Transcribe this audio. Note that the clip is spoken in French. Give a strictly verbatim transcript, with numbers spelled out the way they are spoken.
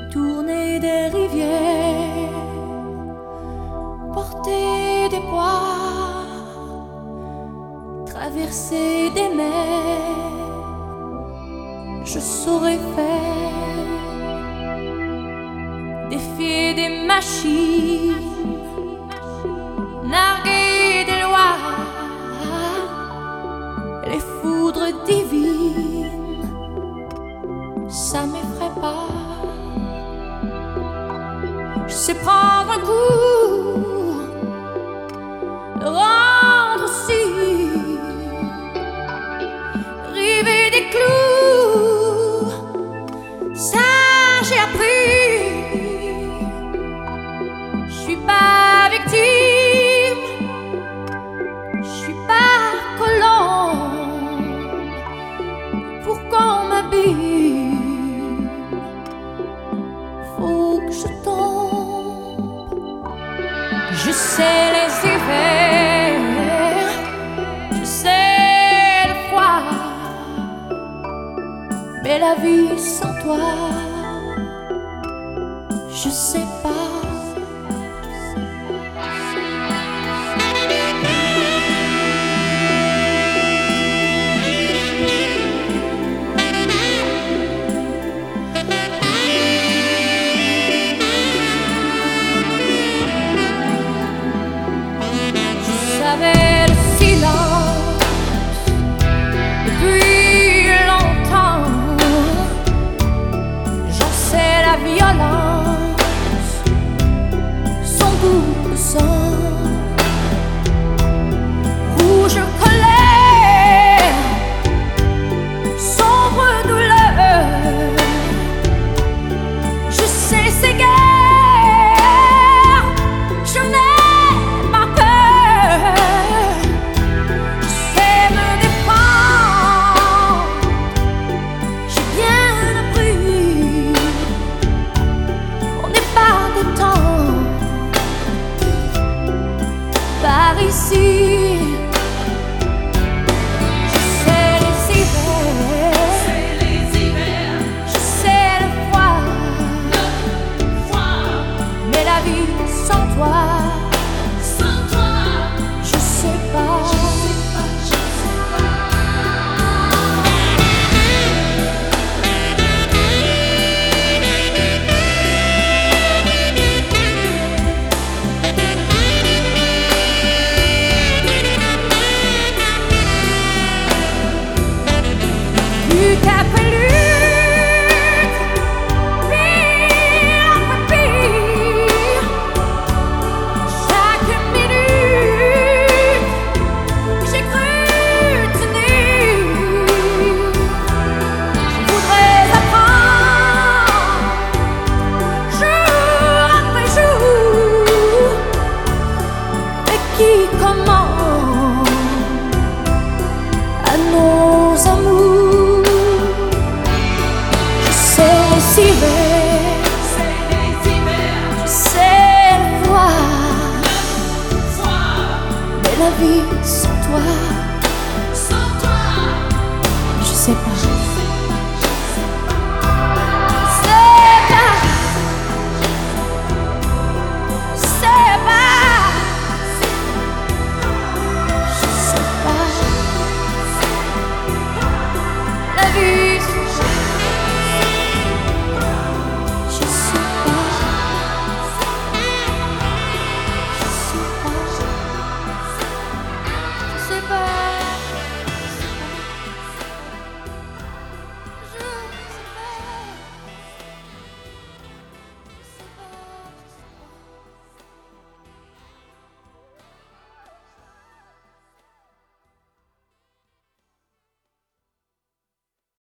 tourner des rivières, porter des poids, traverser des mers. Je saurais faire, défier des machines, narguer des lois, les foudres divines, ça m'effraie pas. Je sais prendre un coup, le rendre aussi, river des clous, ça j'ai appris. Je suis pas victime, je suis pas colombe pour qu'on m'habille. Faut que je tombe. Je sais les hivers, je sais le froid, mais la vie sans toi, je sais pas.